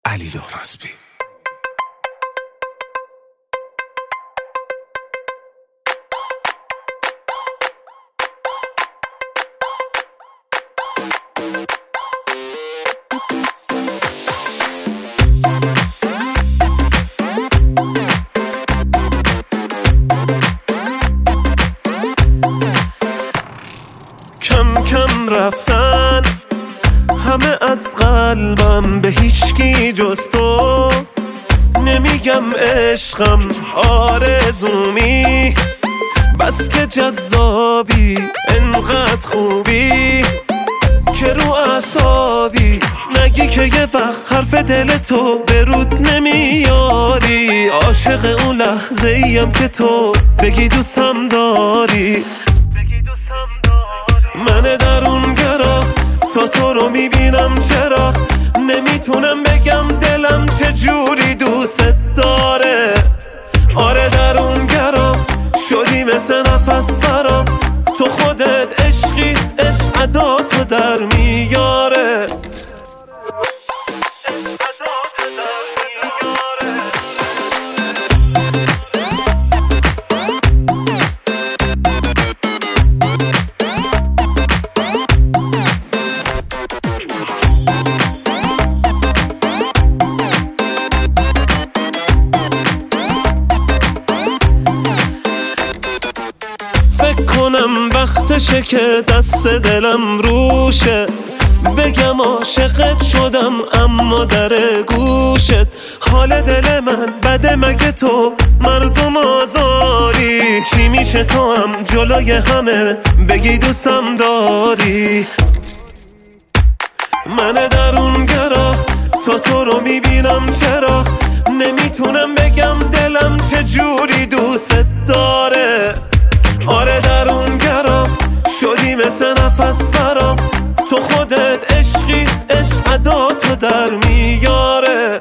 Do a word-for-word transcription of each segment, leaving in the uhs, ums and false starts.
علی لهرازبی. کم کم رفتن همه از قلبم، به هیچکی جز تو نمیگم عشقم آرزومی، بس که جذابی انقدر خوبی که رو اعصابی، نگی که یه وقت حرف دل تو به رود نمیاری، عاشق اون لحظه ایم که تو بگی دوستم داری. من درونگرا تا تو رو میبینم، چرا نمیتونم بگم دلم چه جوری دوست داره. آره درونگرا شدی مثل نفس برام، تو خودت عشقی، عشق عداتو در میاره. فکر کنم وقتشه که دست دلم روشه، بگم عاشقت شدم اما در گوشت. حال دل من بده مگه تو مردم آزاری، چی میشه تو هم جلوی همه بگی دوستم داری. من درونگرا تا تو رو میبینم، چرا نمیتونم بگم دلم چه جوری دوست داره. آره درونگرا شدی مثل نفس برام، تو خودت عشقی، عشق عداتو در میاره.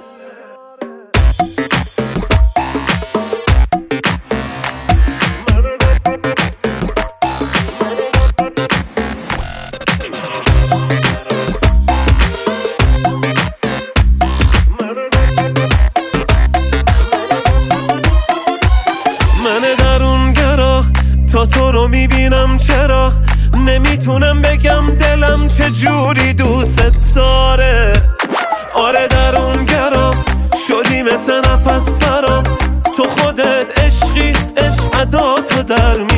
من درونگرا تا تو رو میبینم، چرا نمیتونم بگم دلم چه جوری دوست داره. آره درونگرا شدی مثل نفس برام، تو خودت عشقی، عشق عداتو در میاره.